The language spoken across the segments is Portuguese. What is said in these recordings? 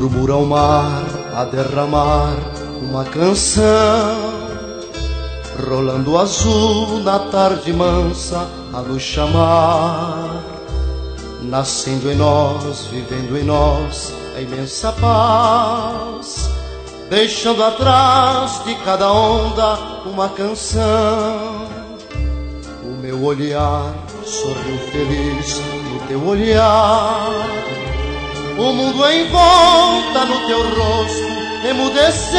Murmura o mar a derramar uma canção, rolando azul na tarde mansa, a luz chamar, nascendo em nós, vivendo em nós a imensa paz, deixando atrás de cada onda uma canção. O meu olhar sorriu feliz no teu olhar, o mundo em volta no teu rosto emudeceu,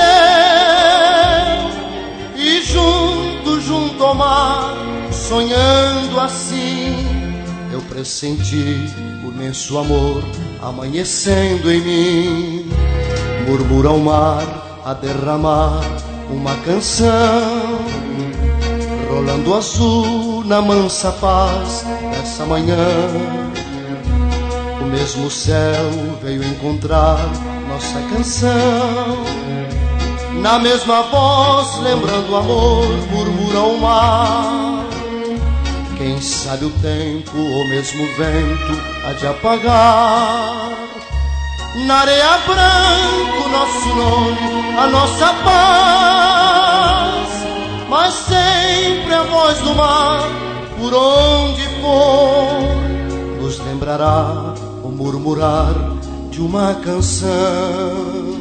e junto ao mar, sonhando assim, eu pressenti o imenso amor amanhecendo em mim. Murmura o mar a derramar uma canção, rolando azul na mansa paz dessa manhã. O mesmo céu veio encontrar nossa canção, na mesma voz lembrando o amor, murmura o mar. Quem sabe o tempo ou mesmo o vento há de apagar, na areia branca o nosso nome, a nossa paz. Mas sempre a voz do mar, por onde for, nos lembrará o murmurar de uma canção.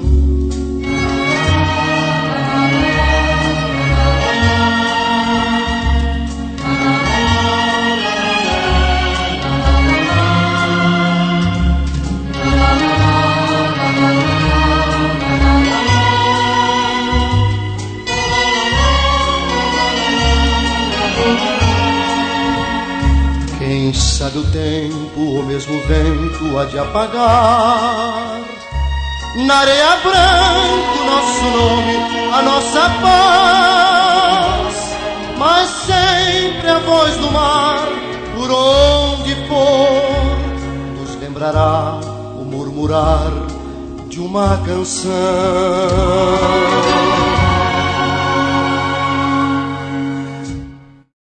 Quem sabe o tempo ou mesmo o vento há de apagar, na areia branca o nosso nome, a nossa paz. Mas sempre a voz do mar, por onde for, nos lembrará o murmurar de uma canção.